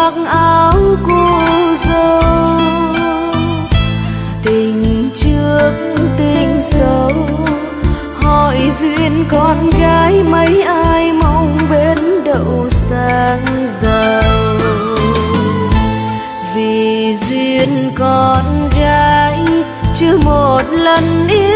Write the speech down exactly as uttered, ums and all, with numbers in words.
mặc áo cô dâu. Tình trước tình sau, hỏi duyên con gái mấy ai mong bến đậu sang giàu. Vì duyên con gái chưa một lần yêu